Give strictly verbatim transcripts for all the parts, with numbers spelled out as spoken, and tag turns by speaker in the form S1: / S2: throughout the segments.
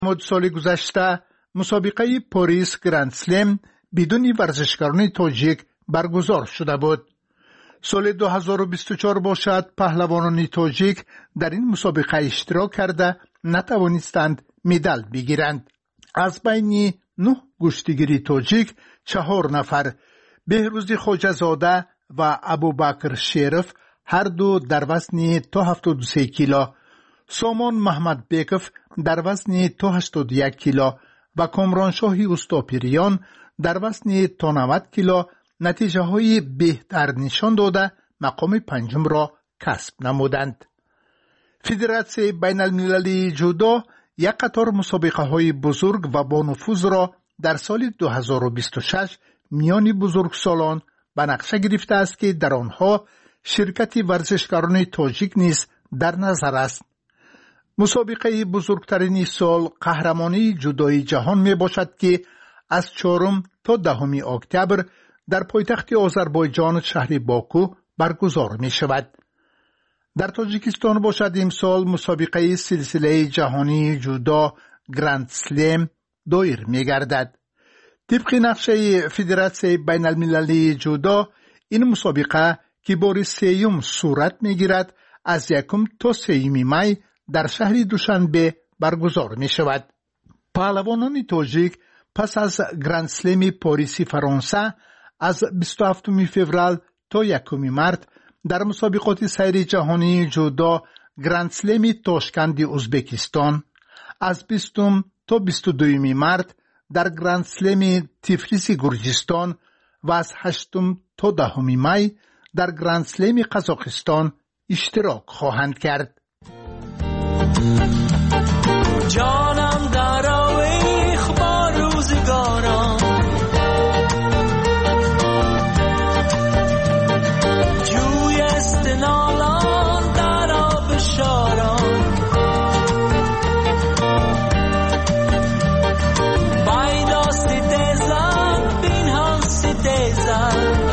S1: مد سال گذشته مسابقه پاریس گرند سلم بدون ورزشکاران تاجیک برگزار شده بود. سال دو هزار و بیست و چهار باشد پهلوانان تاجیک در این مسابقه اشتراک کرده نتوانستند مدال بگیرند. از بین نه گشتیگیری تاجیک چهار نفر بهروز خواجه‌زاده و ابوبکر شریف هر دو در وزن تا هفتاد و سه کیلو، سامان محمد بیکف در وزن تا هشتاد و یک کیلو و کامرانشاهی استاپیریان در وزن تا نود کیلو نتیجه های بهتر نشان داده مقام پنجم را کسب نمودند. فدراسیون بین المللی جودو یک قطار مسابقه های بزرگ و با نفوذ را در سال دو هزار و بیست و شش میان بزرگسالان به نقشه گرفته است که در آنها شرکت ورزشکاران تاجیک نیز در نظر است. مسابقه بزرگترین سال قهرمانی جودوی جهان می باشد که از چهارم تا دهم اکتبر در پایتخت آذربایجان شهر باکو برگزار می شود. در تاجیکستان باشد امسال مسابقه سلسله جهانی جودو گرند سلم دایر می گردد. طبق نقشه فدراسیون بین المللی جودو این مسابقه که بار سیوم صورت می گیرد از یکم تا سیوم می در شهر دوشنبه برگزار می شود. پهلوانان تاجیک پس از گرند سلم پاریسی فرانسه از بیست و هفتم فوریه تا یکم مارس در مسابقات سیر جهانی جودو گرند سلم تاشکند ازبکستان، از بیستم تا بیست و دوم مارس در گرند سلم تیفلیس گرجستان و از هشتم تا دهم می در گرند سلم قزاقستان اشتراک خواهند کرد.
S2: جانم در آویخ با روزگاران، جوی استنالان در آب شاران، بایدا ستیزن بین هم ستیزن،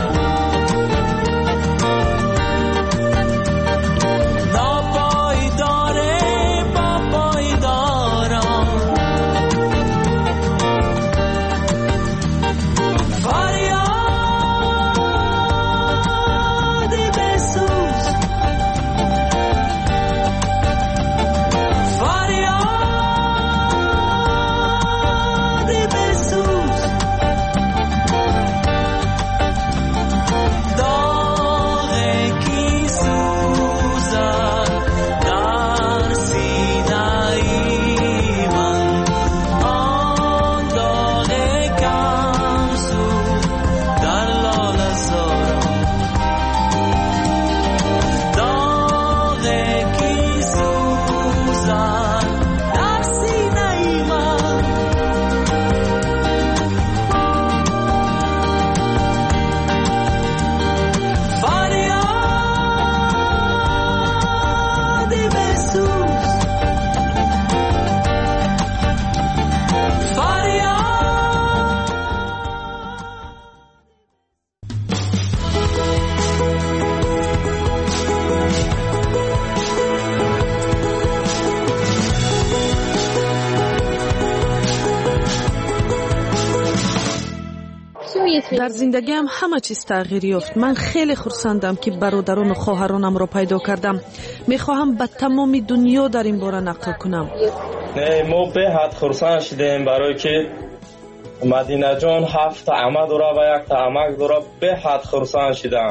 S3: در زندگیم همه چیز تغییر یافت. من خیلی خرسندم که برادران و خواهرانم را پیدا کردم. میخواهم به تمام دنیا در این باره نقل کنم.
S4: نه ما به حد خرسند شدیم برای که مدینه جان هفت عمه داره و یک عمک داره. به حد خرسند شدم.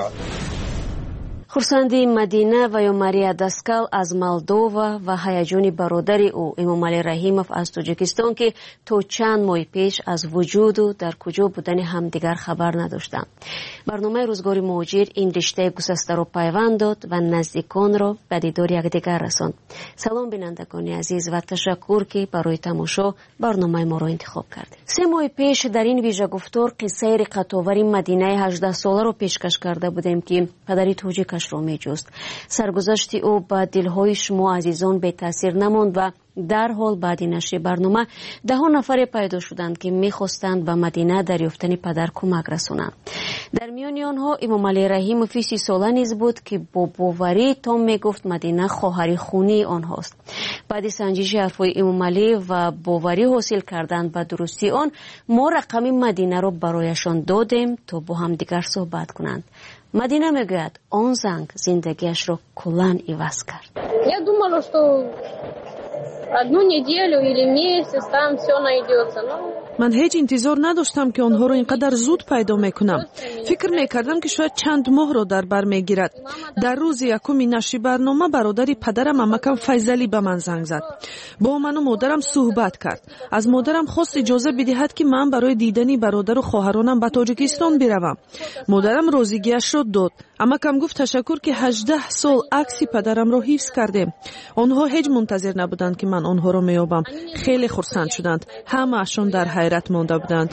S5: خورسندی مدینه و یا ماریا دسکال از مالدووا و هیجان برادر او امامعلی رحیمов از تاجیکستان که تا چند ماه پیش از وجود و در کجا بودن همدیگر خبر نداشتند. برنامه روزگار مهاجر این رشته گسسته را پیوند داد و نزدیکان را به دیدار یکدیگر رساند. سلام بینندگان عزیز و تشکر که برای تماشا برنامه ما را انتخاب کردید. سه ماه پیش در این ویژه گفتار قصه رقت‌آور مدینه هجده ساله را پیشکش کرده بودیم که پدری تاجیکش زندگیش را می جست. سرگذشت او با دلهای شما عزیزان به تاثیر نماند و در حال بعد نشر برنامه ده ها نفر پیدا شدند که میخواستند به مدینه در یافتن پدر کمک رسانند. در میان آنها امام علی رحیموف سی ساله نیز بود که با باوری تام میگفت مدینه خواهر خونی آنهاست. بعد سنجش حرفهای امام علی و باوری حاصل کردن به درستی آن، ما رقم مدینه را برایشان دادیم تا با هم دیگر صحبت کنند. مدینه میگوید آن زنگ زندگیش را کلاً عوض کرد.
S6: Я думала, что одну неделю или месяц там все найдется. Но
S3: من هیچ انتظار نداشتم که آنها رو اینقدر زود پیدا میکنم. فکر میکردم که شاید چند ماه رو در بر میگیرد. در روز یکم نشر برنامه برادری پدرم عمکم فیضلی به من زنگ زد. با من و مادرم صحبت کرد. از مادرم خواست اجازه بدهد که من برای دیدن برادر و خواهرانم به تاجیکستان بروم. مادرم راضیگیش را داد. عمکم گفت تشکر که هجده سال عکس پدرم را حفظ کردیم. آنها هیچ منتظر نبودند که من آنها را میابم. خیلی خرسند شدند. همه اشون در حیرت مانده بودند.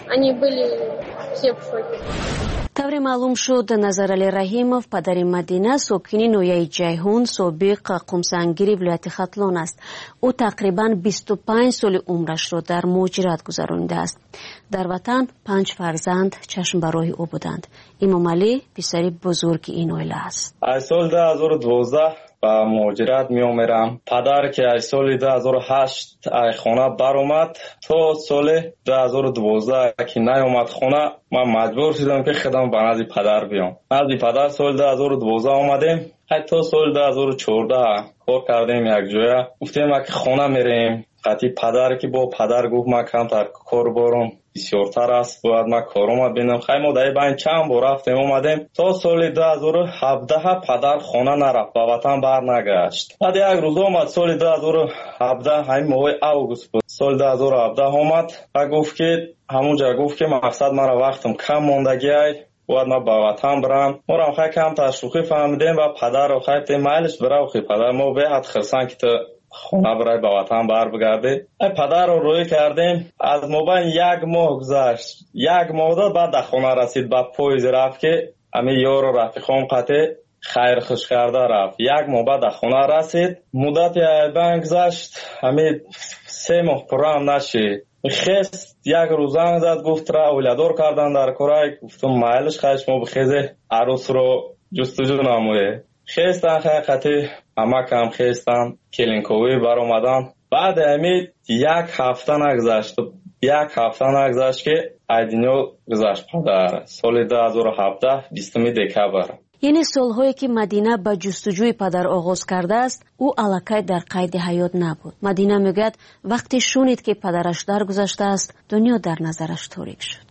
S5: طور معلوم شد نظرعلی رحیموف پدر مدینه ساکن نویه جیهون سابق قمسنگیری ولایت ختلان است. او تقریبا بیست و پنج سال عمرش را در مهاجرت گذرانیده است. در وطن پنج فرزند چشم برای او بودند. امام علی پسر بزرگ این عائله است.
S4: از سال دو هزار و دوازده با مهاجرت می آمرم. پدر که از سال دو هزار و هشت ای خانه بر اومد تا سال دو هزار و دوازده که نیامد خانه، من مجبور شدم که خودم به نزد پدر بیام. نزد پدر سال دو هزار و دوازده آمدیم. حتی سال دو هزار و چهارده کار کردیم یک جایه. گفتیم که خانه میریم. قطعی پدر که با پدر گفت من کمتر کار بارم بسیارتر است، باید من کارم ببینم. خیلی ما در این چند بار رفتیم اومدیم. تا سال دو هزار و هفده پدر خانه نرفت، به وطن بر نگشت. بعد یک روز آمد سال دو هزار و هفده، همین ماه اوگوست بود، سال دو هزار و هفده آمد و گفت که همونجا گفت که مقصد مرا وقتم کم ماندگی ای، باید ما به وطن برم. ما را خیلی کم تشویقی فهمیدیم و پدر رو خیلی میلش برای خیلی پدر ما به حد خرسان که خونه برای به وطن بر بگرده. پدر رو روی کردیم. از موبایل یک ماه گذشت، یک ماه داد بعد در خونه رسید. بعد پویز رفت که همه یار و رفیقام قطع خیر خوش کرده رفت. یک ماه بعد در خونه رسید. مدت بانک گذشت، همه سه ماه پرام نشید. خست یک روز زنگ زد گفت را اولادور کردن در کره. گفتم مایلش خیش ما بخیزه عروس رو جستجو نمویه. خستن خیلی قطعی همه کم خستن کلینکوی بر اومدن. بعد همین یک هفته نگذشت یک هفته نگذشت که ایدینو گذشت پدر. سال دو هزار و هفده بیستم دکبر،
S5: یعنی سالهایی که مدینه به جستجوی پدر آغاز کرده است، او الکی در قید حیات نبود. مدینه میگوید وقتی شنید که پدرش درگذشته است، دنیا در نظرش تاریک شد.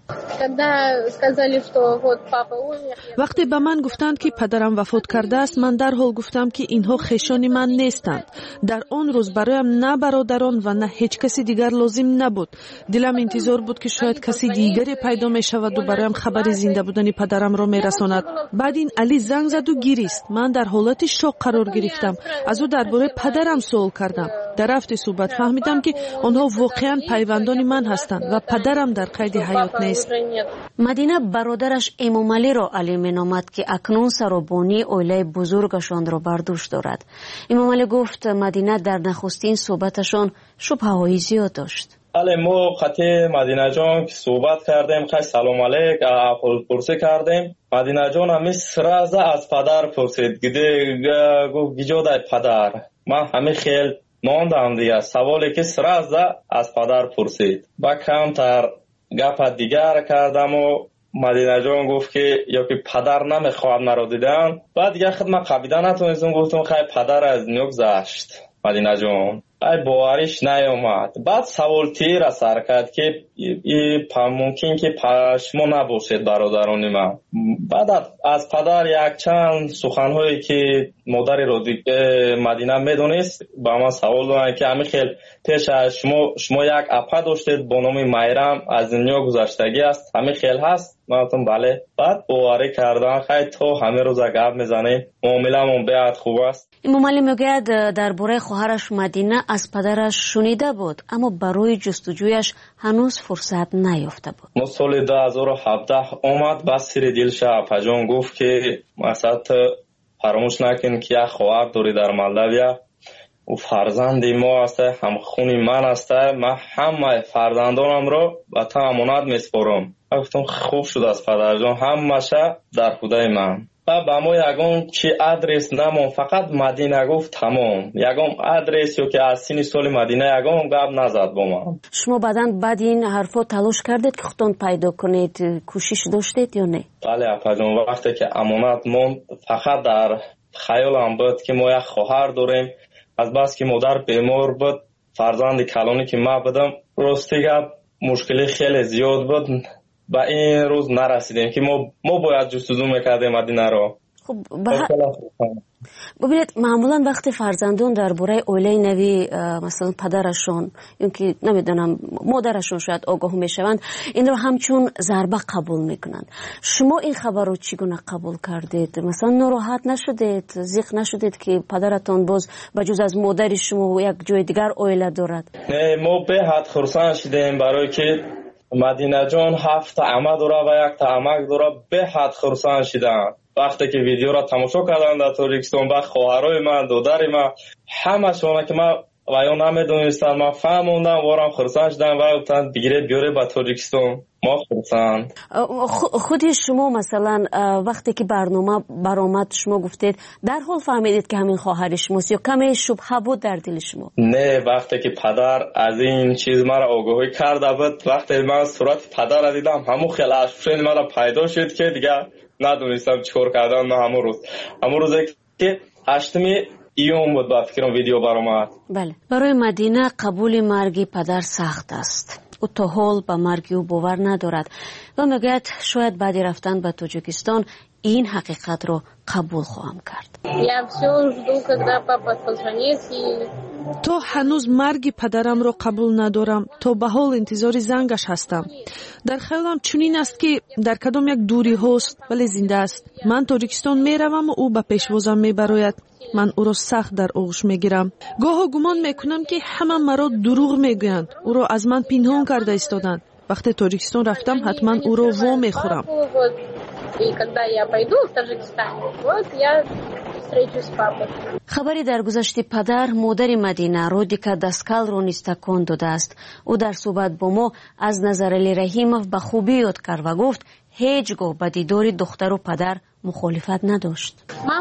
S3: وقتی به من گفتند که پدرم وفات کرده است، من در حال گفتم که اینها خویشان من نیستند. در آن روز برایم نه برادران و نه هیچ کسی دیگر لازم نبود. دلم انتظار بود که شاید کسی دیگری پیدا می شود و برایم خبر زنده بودن پدرم را می رساند. بعد این علی زنگ زد و گریست. من در حالت شوق قرار گرفتم. از او درباره پدرم سوال کردم. در رفت صحبت فهمیدم که آنها واقعا پیوندان من هستند و پدرم در قید حیات نیست.
S5: مدینه برادرش امام علی را علی مینامد که اکنون سرابانی عائله بزرگشان را بر دوش دارد. امام علی گفت مدینه در نخستین صحبتشان شبهه‌های زیاد داشت.
S4: بله، ما خطی مدینه جان که صحبت کردیم، خیلی سلام علیک احوال پرسی کردیم. مدینه جان همی سرازه از پدر پرسید. گده گفت گیجاده پدر. من همی خیلی ماندم دیگه. سوالی که سرازه از پدر پرسید و کمتر گپ دیگر کردم و مدینه جان گفت که یا که پدر نمیخواد مرا دیدن. بعد دیگه خدمت قبیده نتونستم، گفتم خیلی پدر از دنیا گذشت. مدینه جان ای باوریش نیامد. بعد سوال تیر سر کرد که ای ممکن که پشما نباشید برادران من. بعد از پدر یک چند سخنهایی که مادر رو مدینه میدونست با من سوال دارن که همین خیلی پیش از شما شما یک اپا داشتید با نام میرم از دنیا گذشتگی است، همین خیلی هست؟ من گفتم بله. بعد باوری کردن خیلی تو همه روز گپ میزنه، معامله‌مون بیاد خوب است.
S5: امام علی میگوید درباره خواهرش مدینه از پدرش شنیده بود اما برای جستجویش هنوز فرصت نیافته بود.
S4: ما سال دو هزار و هفده آمد، بس سر دلش اپا جان گفت که مثلا فراموش نکن که یک خواهر داری در مالداویا و فرزندی ما است، هم خونی من است. من همه فرزندانم رو به تو امانت میسپارم. گفتم خوب شد از پدر جان، همه‌شه در خدای من. و با ما یگان چی آدرس نمون، فقط مدینه گفت تمام. یگان آدرس یا که از سین سال مدینه یگان گپ نزد با ما.
S5: شما بعدن بعد این حرفا تلاش کردید که خودتون پیدا کنید، کوشش داشتید یا نه؟
S4: بله اپا جان، وقتی که امانت موند فقط در خیالم بود که ما یک خواهر داریم. از بس که مادر بیمار بود، فرزند کلانی که ما بودم، راستی گپ مشکلی خیلی زیاد بود. با این روز نرسیدیم که ما ما باید جستجو میکردیم مدینه رو.
S5: خب ببینید معمولا وقتی فرزندان درباره اوله نوی مثلا پدرشون یا که نمیدونم مادرشون شاید آگاه میشوند، این رو همچون ضربه قبول میکنن. شما این خبر رو چگونه قبول کردید؟ مثلا ناراحت نشدید، زیق نشدید که پدرتون باز بجز از مادر شما یک جای دیگر اوله دارد؟
S4: نه، ما به حد خرسند شدیم برای که مدینه جان هفت عمه داره و یک تا عمک داره. به حد خرسند شدن وقتی که ویدیو را تماشا کردن در تاجیکستان. با خواهرای من، دادر من، همه شونه که من و یا نمیدونستن، من فهموندم وارم خرسند شدن و گفتن بگیره بیاره به تاجیکستان. ما خرسند.
S5: خودی شما مثلا وقتی که برنامه برآمد شما گفتید در حال فهمیدید که همین خواهر شماست یا کمی شبهه بود در دل شما؟
S4: نه، وقتی که پدر از این چیز مرا آگاهی کرده بود، وقتی من صورت پدر را دیدم همون خیلی اشفشن مرا پیدا شد که دیگه ندونستم چیکار کردن. نه همون روز همون روزی که هشتمی ایون بود با فکرم ویدیو برآمد.
S5: بله، برای مدینه قبول مرگ پدر سخت است. او تا حال به مرگ او باور ندارد و میگوید شاید بعد رفتن به تاجیکستان این حقیقت رو قبول خواهم کرد.
S3: تو هنوز مرگ پدرم رو قبول ندارم، تو به حال انتظار زنگش هستم. در خیالم چنین است که در کدام یک دوری هست ولی زنده است. من تاجیکستان میروم و او به پیشوازم میبراید. من او را سخت در آغوش میگیرم. گاه گمان میکنم که همه مرا دروغ میگویند، او را از من پنهان کرده ایستادند. وقتی تاجیکستان رفتم حتما او را وا میخورم.
S5: خبری در گذشته پدر مادر مدینه رودیکا داسکال رو نیز تکان داده است. او در صحبت با ما از نظرعلی رحیموف به خوبی یاد کرد و گفت هیچگاه به دیدار دختر و پدر مخالفت نداشت.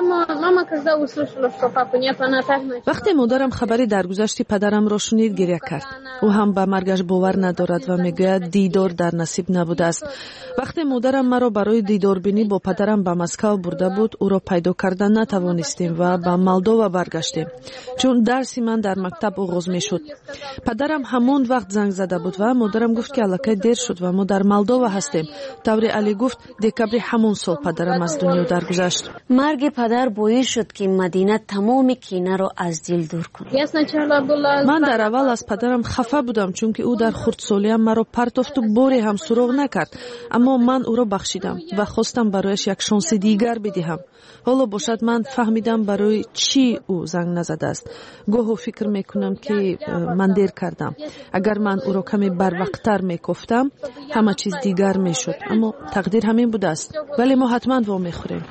S3: وقتی مادرم خبری درگذشت پدرم را شنید گریه کرد. او هم به مرگش باور ندارد و میگوید دیدار در نصیب نبوده است. وقتی مادرم مرا برای دیدار بینی با پدرم به مسکو برده بود، او را پیدا کردن نتوانستیم و به مالدووا برگشتیم، چون درسی من در مکتب آغاز میشد. پدرم همون وقت زنگ زده بود و مادرم گفت که الکی دیر شد و ما در مالدووا هستیم. طوری علی گفت دکبر همون سال پدرم از دنیا درگذشت.
S5: مرگ پدر باعث شد که مدینه تمام کینه را از دل دور کند.
S3: من در اول از پدرم خفه بودم چون که او در خردسالیم مرا پرتافت و باری هم سراغ نکرد، اما من او را بخشیدم و خواستم برایش یک شانس دیگر بدهم. حالا باشد من فهمیدم برای چی او زنگ نزده است. گاهی فکر میکنم که من دیر کردم. اگر من او را کمی بروقتر میگفتم همه چیز دیگر میشد، اما تقدیر همین بوده است. ولی ما حتما وا میخوریم.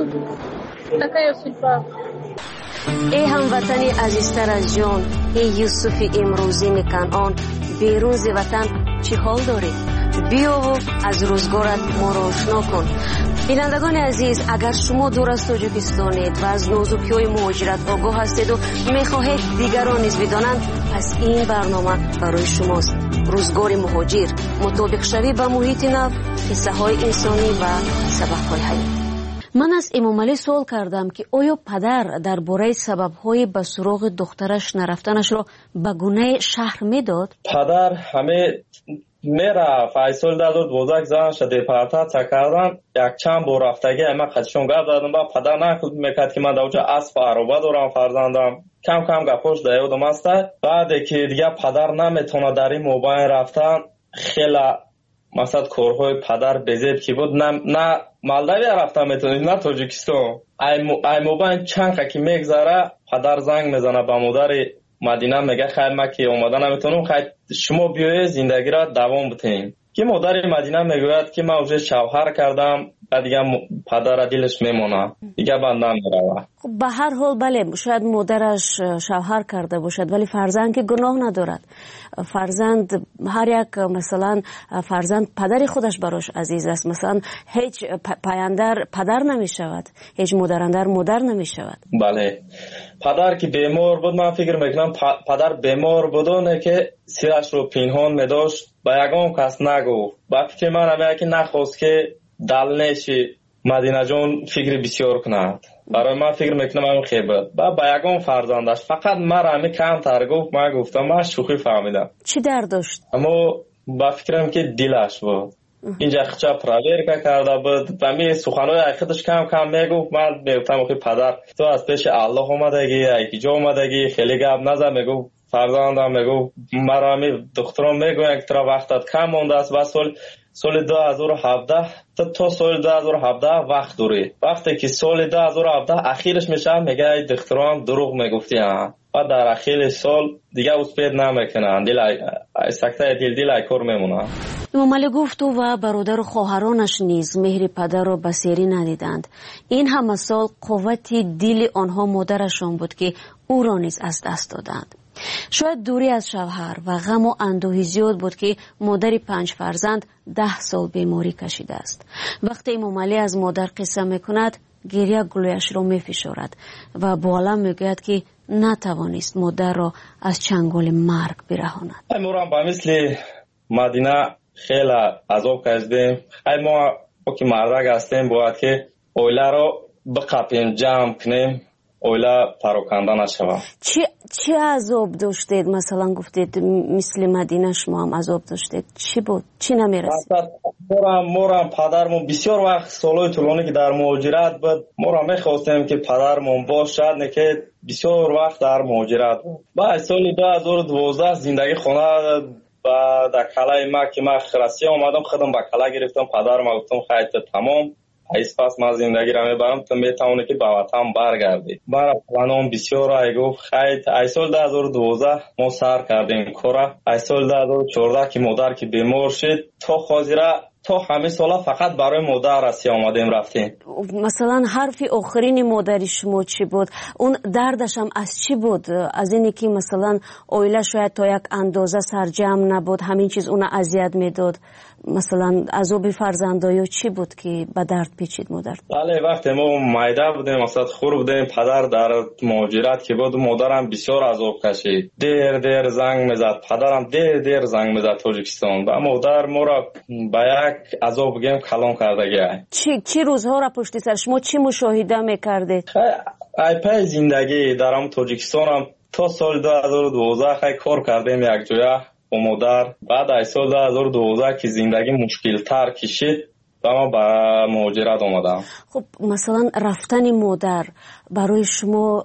S5: ای هموطنی عزیزتر از جان، ای یوسف امروزی کنعان، بیرون ز وطن چی حال داری؟ بیا و از روزگارت ما را آشنا کن. بینندگان عزیز، اگر شما دور از تاجیکستانید و از نازکی‌های مهاجرت آگاه هستید و میخواهید دیگران نیز بدانند، پس این برنامه برای شماست. روزگار مهاجر، مطابق شوی با محیط نو، قصه های انسانی و سبق های حیات. من از امام علی سوال کردم که آیا پدر درباره سبب‌های به سراغ دخترش نرفتنش را به گونه شهر میداد؟
S4: پدر همه میره فیصل داد بودک زن شده پرتا کردن یک چند بار رفتگی اما خدشون گرد دادم با پدر نخود میکرد که من دوجه اسب عروبه دارم فرزندم کم کم گپوش دیودم است. بعد که دیگه پدر نمیتونه در این موبایل رفتن خیلی مثلا کارهای پدر بزید که بود نه نه مالداویا رفتن میتونی نه تاجیکستان. ای موبایل چند که میگذره پدر زنگ میزنه به مادر مدینه میگه خیر ما که اومدن نمیتونم، خیر شما بیایید زندگی را دوام بتین. که مادر مدینه میگوید که من اوج شوهر کردم دیگه پدر دلش میمونه دیگه بند نمیره.
S5: خب به هر حال بله شاید مادرش شوهر کرده باشد ولی فرزند که گناه ندارد. فرزند هر یک مثلا فرزند پدری خودش براش عزیز است. مثلا هیچ پایندر پدر نمی شود، هیچ مادراندر مادر نمی شود.
S4: بله پدر که بیمار بود من فکر میکنم پدر بیمار بودونه که سیرش رو پنهان میداشت با یگان کس نگفت. با فکر من همه که نخواست که دلنش مدینه جان فکر بسیار کند. برای من فکر میکنم همون خیبت با با یگان فرزندش فقط من همه کم تر گفت. من گفتم من شوخی فهمیدم.
S5: چی درد داشت؟
S4: اما با فکرم که دلش بود اینجا خچا پراویر کرده بود و می سخنهای اخیرش کم کم میگفت. من میگفتم که پدر تو از پیش الله اومدگی ایکی جا اومدگی خیلی گپ نزن. میگفت فرزندم میگفت مرا می دخترم میگوین که ترا وقتت کم مونده است و سال سال دو هزار و هفده تا تا سال دو هزار و هفده وقت داری. وقتی که سال دو هزار و هفده اخیرش میشه میگه ای دخترم دروغ میگفتی ها و در اخیر سال دیگه اسپید نمیکنن دل سکته دل دل ایکور میمونه.
S5: امام علی گفت او و برادر و خواهرانش نیز مهر پدر را بصیری ندیدند. این همه سال قوت دل آنها مادرشان بود که او را نیز از دست دادند. شاید دوری از شوهر و غم و اندوهی زیاد بود که مادر پنج فرزند ده سال بیماری کشیده است. وقتی امام علی از مادر قصه میکند گریه گلویش را میفشارد و با علم میگوید که نتوانست مادر را از چنگال مرگ برهاند.
S4: ما با مثل مدینه خیلی عذاب کشیدیم. ای ما که مردک هستیم باید که اویله را بقپیم جمع کنیم اویله پراکنده نشود.
S5: چی چی عذاب داشتید؟ مثلا گفتید مثل مدینه شما هم عذاب داشتید. چی بود؟ چی نمیرسید؟
S4: مورم مورم پدرمون بسیار وقت سالهای طولانی که در مهاجرت بود مورم میخواستیم که پدرمون باشد نه که بسیار وقت در مهاجرت بود. بعد سال دو هزار و دوازده زندگی خونه و در کلای ما که من خرسی آمدم خودم با کلا گرفتم پدرم گفتم خیلی تمام ایس پس ما زندگی را میبرم تو میتونه که به وطن برگردی. برای پلانم بسیار ای گفت خیلی ای سال دو هزار و دوازده ما سر کردیم کورا. ای سال دو هزار و چهارده که مادر که بیمار شد تا خاطره تا همه سالا فقط برای مادر رسی آمدیم رفتیم.
S5: مثلا حرف آخرین مادری شما چی بود؟ اون دردش هم از چی بود؟ از اینی که مثلا اویله شاید تا یک اندازه سرجم نبود همین چیز اون اذیت میداد؟ مثلا عذاب فرزندایی چی بود که به درد پیچید مادر؟
S4: بله وقتی ما مایده بودیم مثلا خور بودیم پدر در مهاجرت که بود مادرم بسیار عذاب کشید. دیر دیر زنگ میزد پدرم دیر دیر زنگ میزد تاجیکستان و مادر ما را به یک عذاب گیم کلان کرده گیه. چی
S5: چی روزها را پشت سر شما چی مشاهده میکردید؟
S4: ای پای زندگی درم تاجیکستان هم تا سال دو هزار و دوازده خیلی کار کردیم یک جویا با مادر. بعد ای سال دو هزار و دوازده که زندگی مشکل تر کشید و ما به مهاجرت آمدم.
S5: خب مثلا رفتن مادر برای شما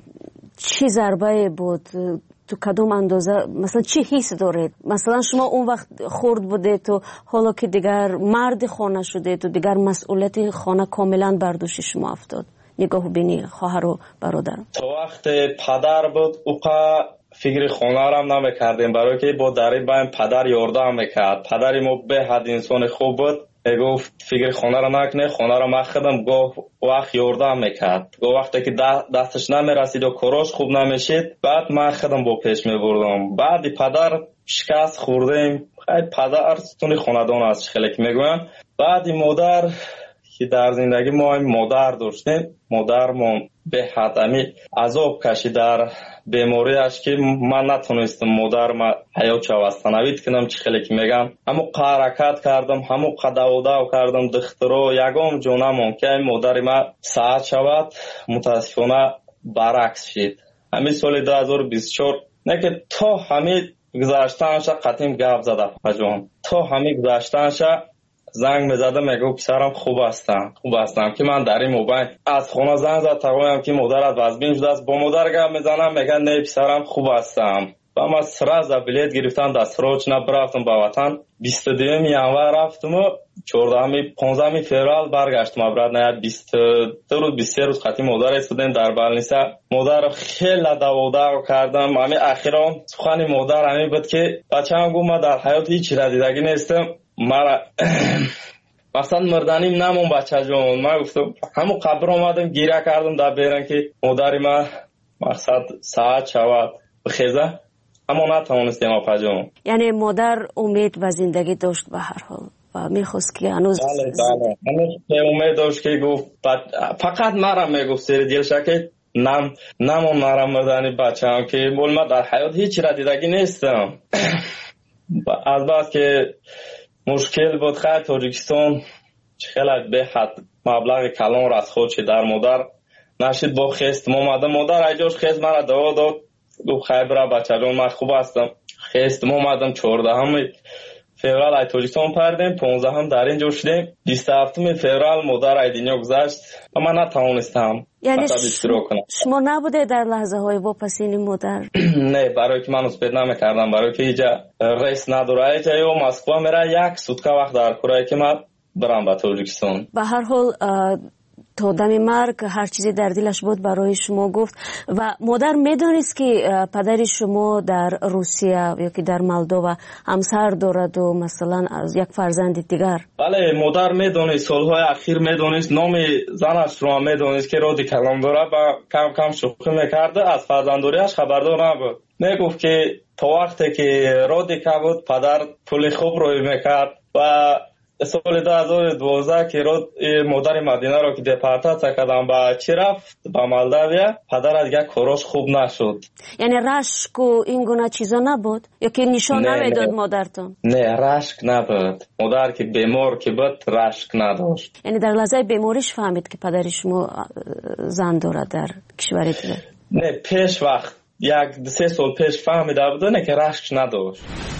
S5: چی ضربه بود؟ تو کدوم اندازه مثلا چی حس دارید؟ مثلا شما اون وقت خرد بوده تو حالا که دیگر مرد خانه شده تو دیگر مسئولیت خانه کاملا بر دوش شما افتاد. نگاه بینی خواهر و برادر
S4: تو وقت پدر بود اوقا فکر خانه را هم نمیکردیم برای که با دری بایم پدر یاردم میکرد. پدری ما به حد انسان خوب بود گفت فکر خانه را نکنه خانه را مخدم گفت وقت یاردم میکرد. گفت وقتی که دستش نمیرسید و کاراش خوب نمیشید بعد من خودم با پیش میبردم. بعد پدر شکست خوردیم. خیلی پدر ستون خاندان است خیلی که میگوین. بعد مادر که در زندگی ما مادر داشتیم مادرمون به حد امی عذاب کشید در بیماریش که من نتونستم مادر ما حیات شوستنوید کنم چه خیلی که میگم همو حرکت کردم همو قدوداو کردم دخترو یگام جونمون که مادر ما ساعت شود متاسفانه برعکس شد. همین سال دو هزار و بیست و چهار نه که تا همین گذاشتنش قطعیم گپ زده پجان تا همین گذاشتنش زنگ میزده میگه پسرم خوب هستم خوب هستم که من در این موبایل از خونه زنگ زد تقویم که مادرت وزبین شده است با مادر گپ میزنم میگه نه پسرم خوب هستم و من سراز بلیت گرفتم دست روچ نبرفتم با وطن بیست و دوم ینور رفتم و چهاردهم پانزدهم فوریه برگشتم ابرد نه بیست و دو روز بیست و سه روز خاطی مادر استودیم در بلنیسا مادر خیلی دعوا کردم. همین اخیرا سخن مادر همین بود که بچه‌ام گفت من در حیات هیچ را دیدگی نیستم مرا مثلا مردنیم نمون بچه جون. من گفتم همون قبر آمدم گیره کردم در بیرن که مادری من مقصد ساعت شود بخیزه، اما نتوانستیم آپا جون.
S5: یعنی مادر امید و زندگی داشت به هر حال و میخواست که هنوز
S4: بله بله هنوز امید داشت که گفت فقط مرا میگفت سر دلش که نم نمون مرا مردنی بچه هم که بول من در حیات هیچ را دیدگی نیستم. از بعد که مشکل بود خیلی تاجیکستان خیلی به حد مبلغ کلان را از خود چه در مادر نشید با خست مامده مادر ایجاش خست مرا دوا داد گفت خیلی برا بچه جان من خوب هستم. خست مامدم چهارده همه فورال ای تاجیکستان پردیم، پانزده هم در اینجا شدیم. بیست و هفتم فورال مادر ای دنیا گذشت و من نتوانستم
S5: یعنی شما نبوده در لحظه های واپسین مادر؟
S4: نه، برای که من اسپید نمیکردم، برای که اینجا ریس نداره. اینجا یا مسکو میره یک سوتکه وقت در کره که من برم به تاجیکستان.
S5: به هر حال تا دم مرگ هر چیزی در دلش بود برای شما گفت. و مادر میدونست که پدر شما در روسیه یا که در مالدووا همسر دارد و مثلا از یک فرزند دیگر؟
S4: بله مادر میدونست، سالهای اخیر میدونست، نام زنش رو میدونست که رادی کلام داره و کم کم شوخی میکرده. از فرزنداریش خبردار نبود. میگفت که تا وقتی که رادی که بود پدر پول خوب روی میکرد و سال دو هزار و دوازده که رود مادر مدینه رو که دپارتات کردم با چی رفت با مالداویا، پدر دیگه کاراش خوب نشد.
S5: یعنی رشک و این گونه چیزا نبود یا که نشان نمیداد مادرتون؟
S4: نه رشک نبود. مادر که بیمار که بود رشک نداشت.
S5: یعنی در لحظه بیماریش فهمید که پدر شما زن داره در کشور دیگه؟
S4: نه پیش وقت یک سه سال پیش فهمیده بود نه که رشک نداشت.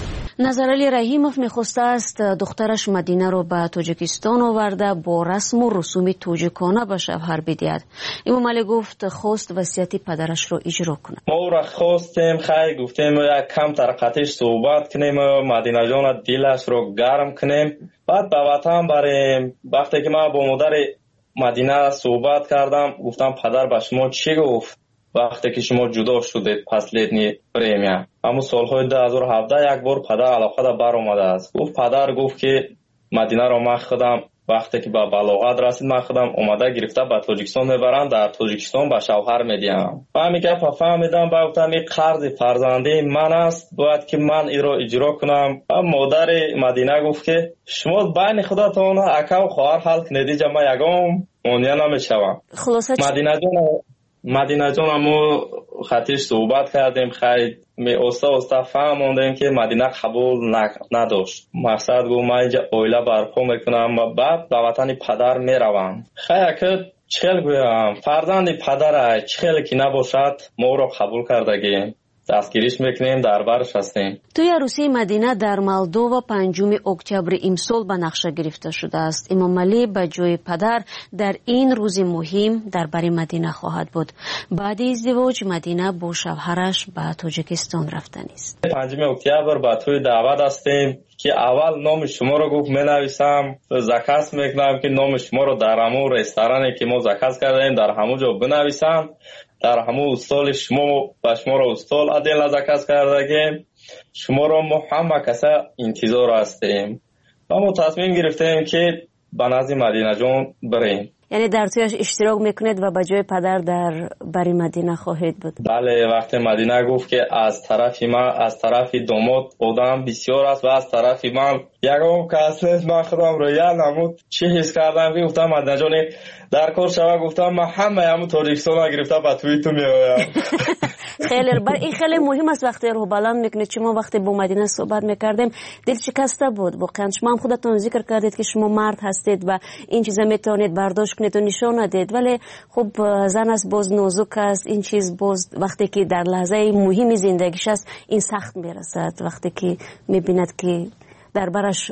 S5: نظرعلی رحیموف میخواسته است دخترش مدینه رو به تاجیکستان آورده با رسم و رسوم تاجیکانه به شوهر بدهد. امام علی گفت خواست وصیت پدرش رو اجرا کنه.
S4: ما او را خواستیم، خیلی گفتیم یک کم ترقتش صحبت کنیم، مدینه جان دلش رو گرم کنیم، بعد به وطن بریم. وقتی که من با مادر مدینه صحبت کردم گفتم پدر به شما چی گفت وقتی که شما جدا شدید پس لیدنی پریمیا؟ اما سالهای دو هزار و هفده یک بار پدر علاقه دا بر آمده است. گفت پدر گفت که مدینه رو من خودم وقتی که به بلاغت رسید من خودم اومده گرفته به تاجیکستان میبرم، در تاجیکستان به شوهر میدیم. من میگه فهمیدم با گفتم این قرض فرزندی من است باید که من این رو اجرا کنم. مادر مدینه گفت که شما بین خودتون اکا و خواهر حل کنید، جا من یگام مانیه نمیشوم.
S5: خلاصه
S4: مدینه جان مدینه جان همو خطیش صحبت کردیم، خیلی می استا استا فهموندیم که مدینه قبول نداشت. مقصد گفت من اینجا اویله برپا میکنم و بعد به وطن پدر میروم. خیلی که چخیل گویم فرزند پدر چخیل که نباشد ما رو قبول کردگیم، دستگیریش میکنیم، در برش هستیم.
S5: توی عروسی مدینه در مالدووا پنجم اکتبر امسال به نقشه گرفته شده است. امام علی به جای پدر در این روز مهم در بر مدینه خواهد بود. بعد ازدواج مدینه با شوهرش به تاجیکستان رفتن است.
S4: پنجم اکتبر با توی دعوت هستیم که اول نام شما رو گفت مینویسم، زکات میکنم که نام شما رو در همون رستورانی که ما زکات کردیم در همون جا بنویسم، در همون استال شما و شما رو استال عدل نزکست کردگیم، شما رو ما همه کسا انتظار هستیم و ما تصمیم گرفتیم که به نزد مدینه جان بریم.
S5: یعنی در تویش اشتراک میکنید و به جای پدر در بری مدینه خواهید بود؟
S4: بله. وقتی مدینه گفت که از طرف من از طرف داماد آدم بسیار است و از طرف من یکم که اصلیت من خودم رو یاد نمود چی حس کردم که گفتم مدینه جان در کار شوه، گفتم من همه همون تاجیکستان ها گرفته با توی تو میایم.
S5: خیلی بر این خیلی مهم است وقتی رو بلند میکنید. شما وقتی با مدینه صحبت میکردیم دل شکسته بود واقعا. شما هم خودتون ذکر کردید که شما مرد هستید و این چیزا میتونید برداشت کنید و نشون ندید، ولی خب زن است باز نازک است. این چیز باز وقتی که در لحظه مهم زندگیش است این سخت میرسد، وقتی که میبیند که در برش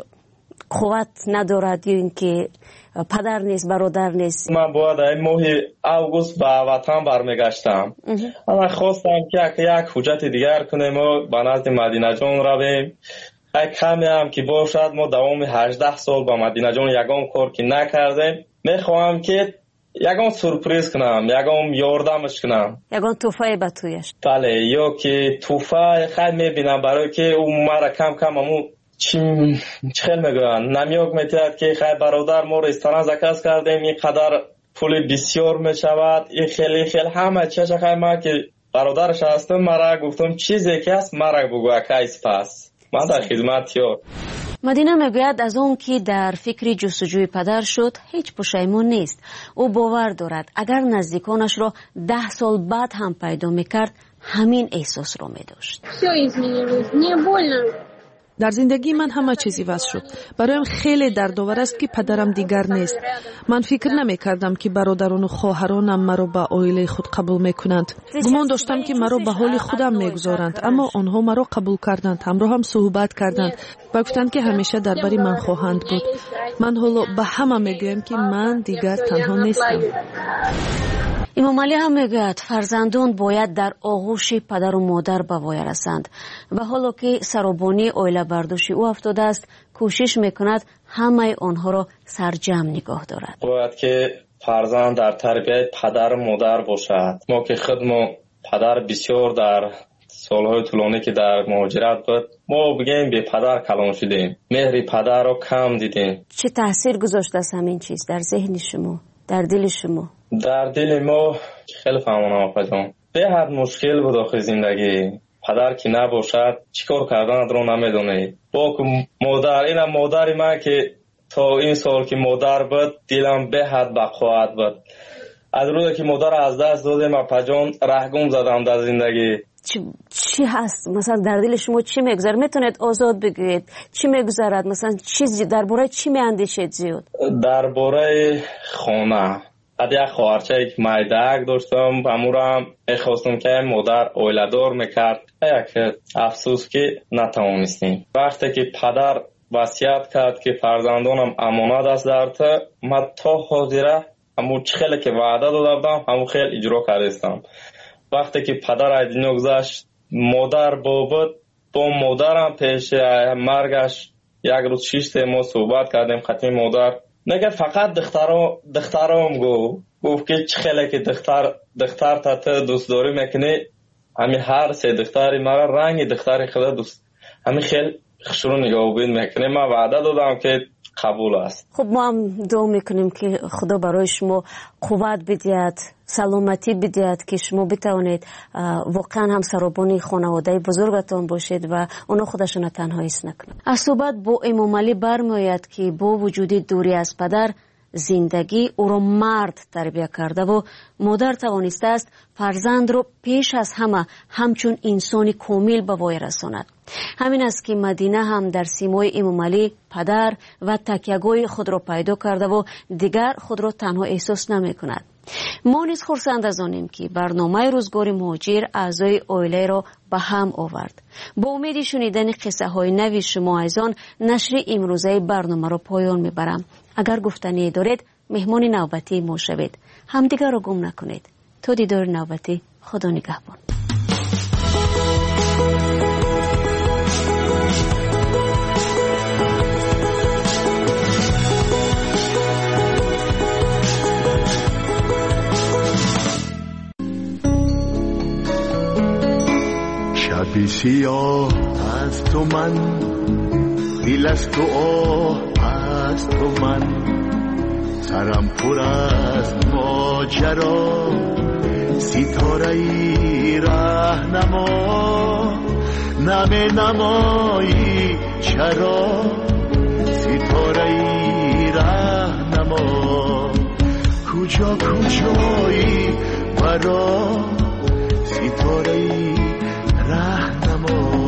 S5: قوت ندارد یا اینکه پدر نیست برادر نیست.
S4: من باید این ماه اوگوست به وطن برمیگشتم. اما خواستم که یک حجت دیگر کنیم و به نزد مدینه جان رویم. یک کمی هم که باشد ما دوام هجده سال با مدینه جان یگام کار که نکردیم. میخواهم که یگام سورپریز کنم، یگام یاردمش کنم،
S5: یگام توفای به تویش.
S4: بله، یا که توفای خیلی میبینم برای که اون مرا کم کم همون چی خیلی میگویند نمیوک میتید که خیلی برادر ما رستوران زکاس کردیم اینقدر پول بسیار میشود، این خیلی خیلی همه چیز خیلی ما که برادرش هستم مرا گفتم چیزی که است مرا بگو کیس پس من در خدمت یار.
S5: مدینه میگوید از اون که در فکر جستجوی پدر شد هیچ پشیمون نیست. او باور دارد اگر نزدیکانش را ده سال بعد هم پیدا میکرد همین احساس را میداشت.
S3: در زندگی من همه چیزی وضع شد. برایم خیلی دردآور است که پدرم دیگر نیست. من فکر نمی کردم که برادران و خواهرانم مرا به عائله خود قبول میکنند. گمان داشتم که مرا به حال خودم میگذارند، اما آنها مرا قبول کردند، همراه هم صحبت کردند و گفتند که همیشه درباره من خواهند بود. من حالا به همه میگویم که من دیگر تنها نیستم.
S5: امام علی هم میگوید فرزندان باید در آغوش پدر و مادر به وای رسند و حالا که سرابانی عائله برداشت او افتاده است کوشش میکند همه آنها را سرجم نگاه دارد.
S4: باید که فرزند در تربیت پدر و مادر باشد. ما که خودمون پدر بسیار در سالهای طولانی که در مهاجرت بود ما بگیم به پدر کلان شدیم، مهر پدر رو کم دیدیم.
S5: چه تاثیر گذاشته است همین چیز در ذهن شما، در دل شما؟
S4: در دل ما خیلی فهمانه آقا جان به حد مشکل بود آخر زندگی. پدر که نباشد چیکار کردن رو نمیدونه. با که مادر اینم مادر من که تا این سال که مادر بود دلم به حد بقوت بود. از روزی که مادر از دست دادم اپا جان رهگم زدم در زندگی.
S5: چی, چی هست مثلا در دل شما چی میگذره؟ میتونید آزاد بگویید چی میگذرد؟ مثلا چیزی درباره چی میاندیشید زیاد؟ درباره
S4: خانه از یک خواهرچه یک مایدک داشتم امورم میخواستم که مادر اویلدار میکرد یک افسوس که نتوانستیم. وقتی که پدر وصیت کرد که فرزندانم امانت است در تو من تا حاضره همون خیلی که وعده داده بودم همون خیلی اجرا کردستم. وقتی که پدر از دنیا گذشت مادر بابد با مادرم پیش مرگش یک روز شیشت ما صحبت کردیم خطی مادر نگه فقط دخترام دخترام گو گفت که چه خیلی که دختر دختر تا تو دوست داری میکنی همین هر سه دختری مرا رنگ دختری خدا دوست همین خیلی خشرو نگاه بین میکنه. من وعده دادم که قبول است.
S5: خب ما هم دعا میکنیم که خدا برای شما قوت بدهد، سلامتی بدهد که شما بتوانید واقعا هم سرابانی خانواده بزرگتان باشید و اونا خودشون تنها حس نکنند. از صحبت با امام علی برمیآید که با وجود دوری از پدر زندگی او را مرد تربیت کرده و مادر توانسته است فرزند را پیش از همه همچون انسانی کامل به وای رساند. همین است که مدینه هم در سیمای امام علی پدر و تکیه‌گاه خود را پیدا کرده و دیگر خود را تنها احساس نمی کند. ما نیز خرسند از آنیم که برنامه روزگار مهاجر اعضای عائله را به هم آورد. با امید شنیدن قصه های نوی شما عزیزان نشر امروزه برنامه را پایان میبرم. اگر گفتنی دارید مهمان نوبتی ما شوید. همدیگر را گم نکنید. تا دیدار نوبتی، خدا نگهبان.
S7: شبی سیاه از تو من، دل از تو آه از تو من، سرم پر از ماجرا، ستاره ای راهنما، نمی نمایی چرا، ستاره ای راهنما، کجا کجایی برا، ستاره ای راهنما.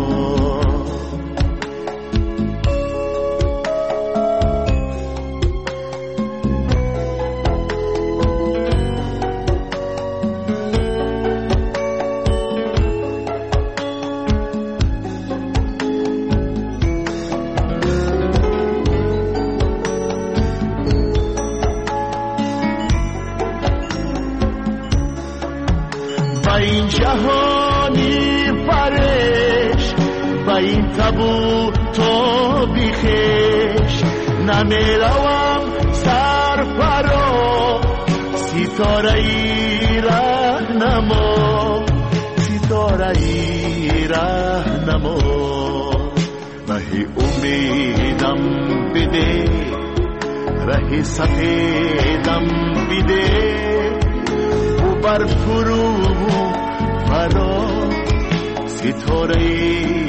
S7: با این جهانی فرش، با این تبو تو بیخش، نمیروم سر فرا، ستاره ای راهنما، ستاره ای راهنما. مهی امیدم بده، ره سفیدم بده، او بر فرو برا ستاره